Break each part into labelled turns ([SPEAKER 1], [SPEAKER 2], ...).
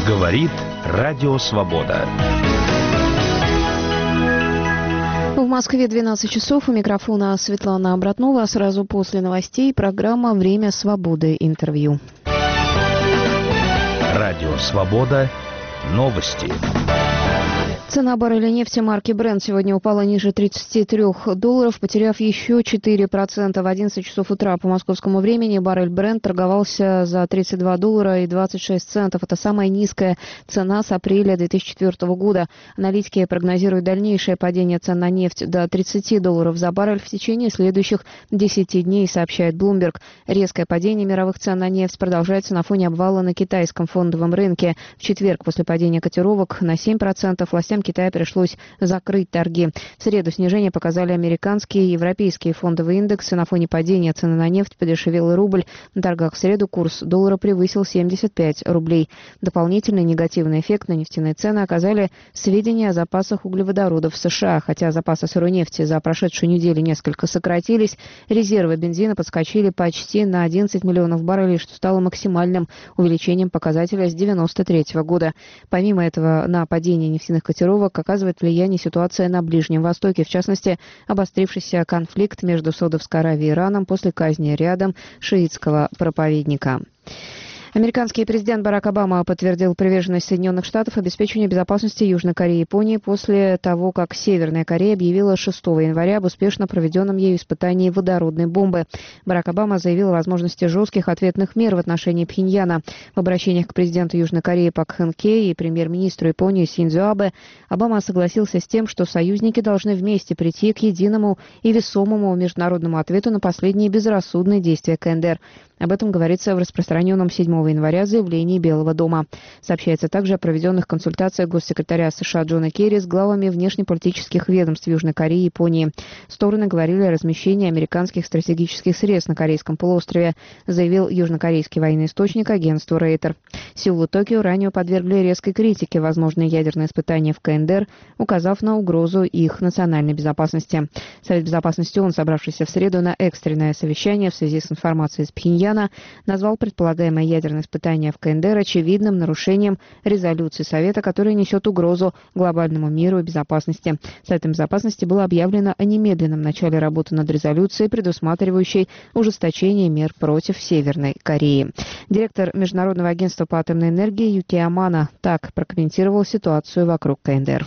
[SPEAKER 1] Говорит Радио Свобода.
[SPEAKER 2] В Москве 12 часов. У микрофона Светлана Обратнова. Сразу после новостей программа «Время свободы. Интервью».
[SPEAKER 1] Радио Свобода. Новости.
[SPEAKER 2] Цена барреля нефти марки Brent сегодня упала ниже $33, потеряв еще 4%. В 11 часов утра по московскому времени баррель Brent торговался за $32.26. Это самая низкая цена с апреля 2004 года. Аналитики прогнозируют дальнейшее падение цен на нефть до $30 за баррель в течение следующих 10 дней, сообщает Bloomberg. Резкое падение мировых цен на нефть продолжается на фоне обвала на китайском фондовом рынке. В четверг после падения котировок на 7% властям Китая пришлось закрыть торги. В среду снижение показали американские и европейские фондовые индексы. На фоне падения цены на нефть подешевел и рубль. На торгах в среду курс доллара превысил 75 рублей. Дополнительный негативный эффект на нефтяные цены оказали сведения о запасах углеводородов в США. Хотя запасы сырой нефти за прошедшую неделю несколько сократились, резервы бензина подскочили почти на 11 миллионов баррелей, что стало максимальным увеличением показателя с 1993 года. Помимо этого, на падение нефтяных котировок оказывает влияние ситуация на Ближнем Востоке, в частности, обострившийся конфликт между Саудовской Аравией и Ираном после казни рядом шиитского проповедника. Американский президент Барак Обама подтвердил приверженность Соединенных Штатов обеспечению безопасности Южной Кореи и Японии после того, как Северная Корея объявила 6 января об успешно проведенном ею испытании водородной бомбы. Барак Обама заявил о возможности жестких ответных мер в отношении Пхеньяна. В обращениях к президенту Южной Кореи Пак Кын Хе и премьер-министру Японии Синдзо Абе Обама согласился с тем, что союзники должны вместе прийти к единому и весомому международному ответу на последние безрассудные действия КНДР. Об этом говорится в распространенном 7 января заявлении Белого дома. Сообщается также о проведенных консультациях госсекретаря США Джона Керри с главами внешнеполитических ведомств Южной Кореи и Японии. Стороны говорили о размещении американских стратегических средств на Корейском полуострове, заявил южнокорейский военный источник агентству Рейтер. Сеул и Токио ранее подвергли резкой критике возможные ядерные испытания в КНДР, указав на угрозу их национальной безопасности. Совет безопасности ООН, собравшийся в среду на экстренное совещание в связи с информацией из Пхеньяна, назвал предполагаемое ядерное испытание в КНДР очевидным нарушением резолюции Совета, которая несет угрозу глобальному миру и безопасности. Советом безопасности было объявлено о немедленном начале работы над резолюцией, предусматривающей ужесточение мер против Северной Кореи. Директор Международного агентства по атомной энергии Юки Амано так прокомментировал ситуацию вокруг КНДР.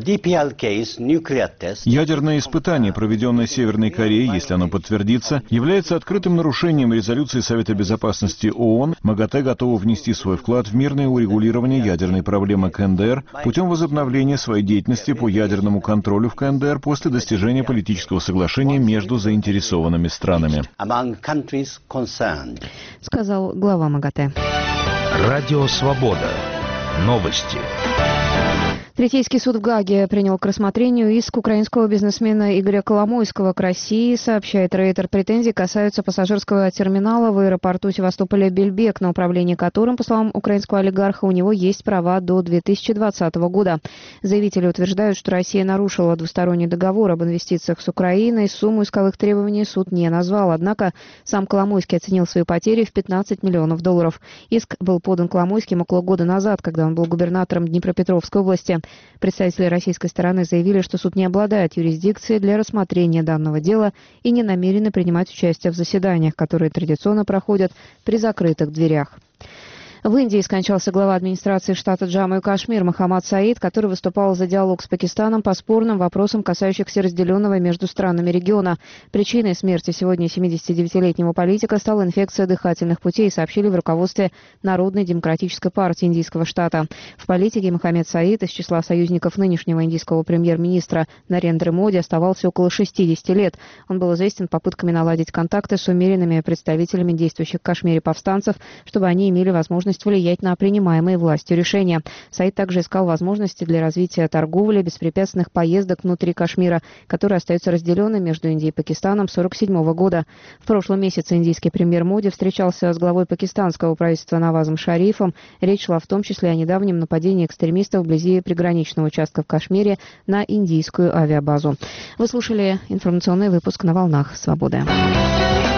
[SPEAKER 3] Ядерное испытание, проведенное Северной Кореей, если оно подтвердится, является открытым нарушением резолюции Совета безопасности ООН. МАГАТЭ готова внести свой вклад в мирное урегулирование ядерной проблемы КНДР путем возобновления своей деятельности по ядерному контролю в КНДР после достижения политического соглашения между заинтересованными странами,
[SPEAKER 2] сказал глава МАГАТЭ.
[SPEAKER 1] Радио Свобода. Новости.
[SPEAKER 2] Третейский суд в Гааге принял к рассмотрению иск украинского бизнесмена Игоря Коломойского к России, сообщает Рейтер. Претензии касаются пассажирского терминала в аэропорту Севастополя-Бельбек, на управление которым, по словам украинского олигарха, у него есть права до 2020 года. Заявители утверждают, что Россия нарушила двусторонний договор об инвестициях с Украиной. Сумму исковых требований суд не назвал. Однако сам Коломойский оценил свои потери в $15 миллионов. Иск был подан Коломойским около года назад, когда он был губернатором Днепропетровской области. Представители российской стороны заявили, что суд не обладает юрисдикцией для рассмотрения данного дела и не намерены принимать участие в заседаниях, которые традиционно проходят при закрытых дверях. В Индии скончался глава администрации штата Джамму и Кашмир Мохаммад Саид, который выступал за диалог с Пакистаном по спорным вопросам, касающихся разделенного между странами региона. Причиной смерти сегодня 79-летнего политика стала инфекция дыхательных путей, сообщили в руководстве Народной демократической партии индийского штата. В политике Мохаммад Саид из числа союзников нынешнего индийского премьер-министра Нарендры Моди оставался около 60 лет. Он был известен попытками наладить контакты с умеренными представителями действующих в Кашмире повстанцев, чтобы они имели возможность влиять на принимаемые властью решения. Саид также искал возможности для развития торговли, беспрепятственных поездок внутри Кашмира, который остается разделенным между Индией и Пакистаном с 1947 года. В прошлом месяце индийский премьер Моди встречался с главой пакистанского правительства Навазом Шарифом. Речь шла в том числе о недавнем нападении экстремистов вблизи приграничного участка в Кашмире на индийскую авиабазу. Вы слушали информационный выпуск на волнах Свободы.